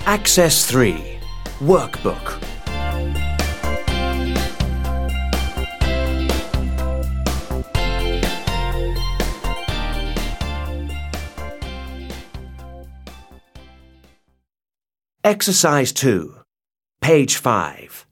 Access 3. Workbook. Exercise 2. Page 5.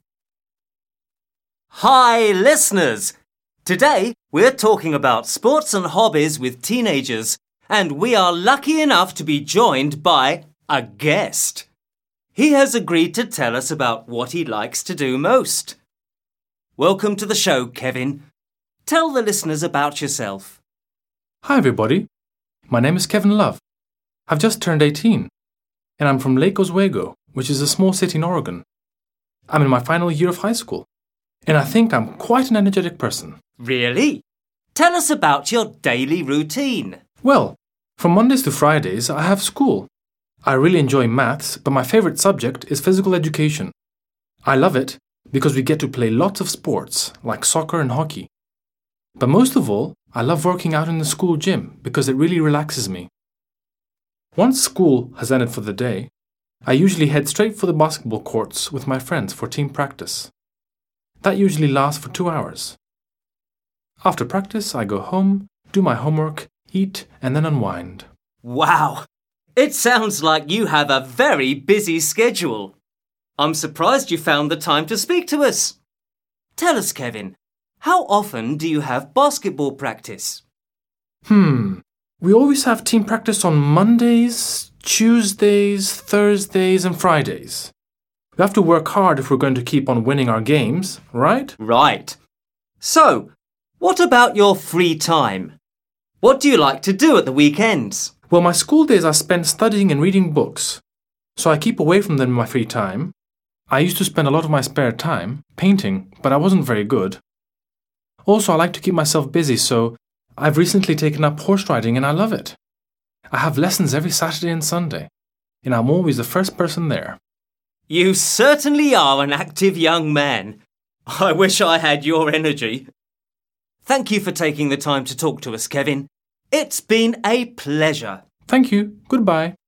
Hi, listeners! Today, we're talking about sports and hobbies with teenagers, and we are lucky enough to be joined by a guest. He has agreed to tell us about what he likes to do most. Welcome to the show, Kevin. Tell the listeners about yourself. Hi, everybody. My name is Kevin Love. I've just turned 18, and I'm from Lake Oswego, which is a small city in Oregon. I'm in my final year of high school, and I think I'm quite an energetic person. Really? Tell us about your daily routine. Well, from Mondays to Fridays, I have school. I really enjoy maths, but my favorite subject is physical education. I love it because we get to play lots of sports, like soccer and hockey. But most of all, I love working out in the school gym because it really relaxes me. Once school has ended for the day, I usually head straight for the basketball courts with my friends for team practice. That usually lasts for 2 hours. After practice, I go home, do my homework, eat, and then unwind. Wow! It sounds like you have a very busy schedule. I'm surprised you found the time to speak to us. Tell us, Kevin, how often do you have basketball practice? We always have team practice on Mondays, Tuesdays, Thursdays, and Fridays. We have to work hard if we're going to keep on winning our games, right? Right. So, what about your free time? What do you like to do at the weekends? Well, my school days are spent studying and reading books, so I keep away from them in my free time. I used to spend a lot of my spare time painting, but I wasn't very good. Also, I like to keep myself busy, so I've recently taken up horse riding and I love it. I have lessons every Saturday and Sunday, and I'm always the first person there. You certainly are an active young man. I wish I had your energy. Thank you for taking the time to talk to us, Kevin. It's been a pleasure. Thank you. Goodbye.